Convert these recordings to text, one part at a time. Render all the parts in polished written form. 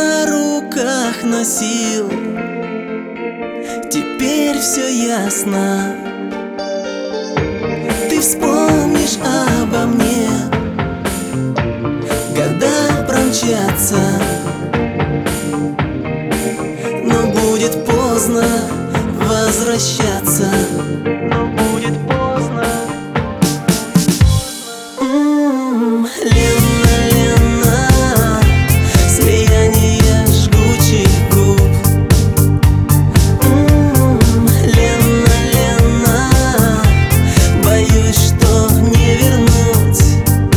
на руках носил. Теперь все ясно. Ты вспомнишь обо мне, года промчатся, но будет поздно возвращаться. Но будет поздно. Лена, Лена, слияние жгучих губ. Лена, Лена, боюсь, что не вернуть.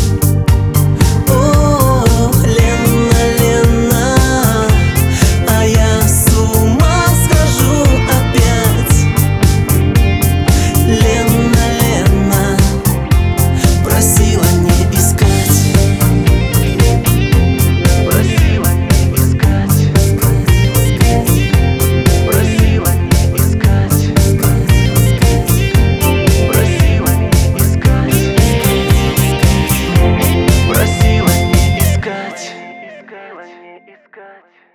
О, Лена, Лена, а я с ума схожу опять. Лена, Лена, просила не искать. Просила не искать. Просила не искать. Просила не искать. Просила не искать.